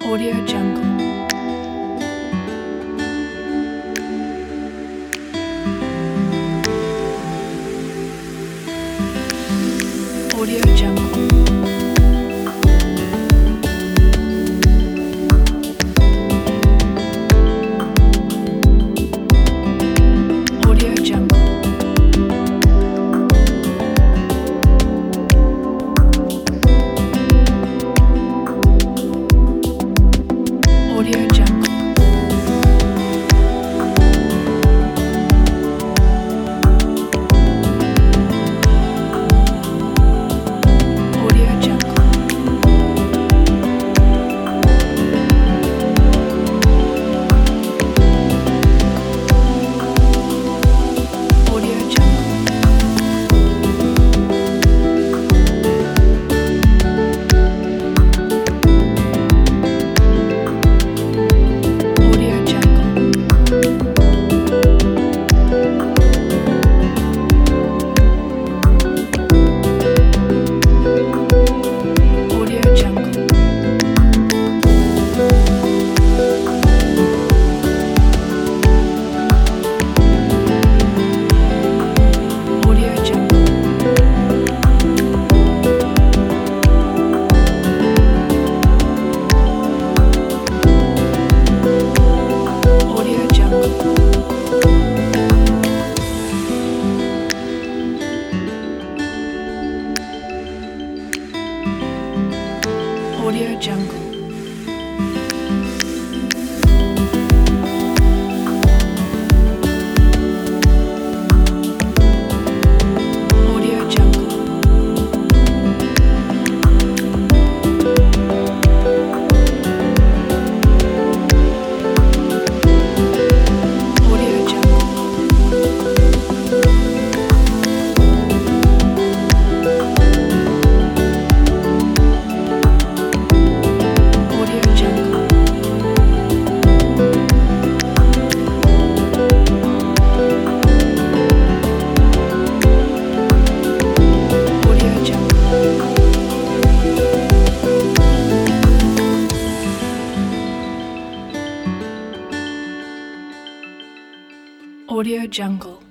Audio Jungle. Audio Jungle. Audio Jungle. Audio Jungle. Audio Jungle. Audio Jungle. Audio Jungle. Audio Jungle. Audio Jungle. Audio Jungle. Audio Jungle. Audio Jungle. Audio Jungle. Audio Jungle. Audio Jungle. Audio Jungle.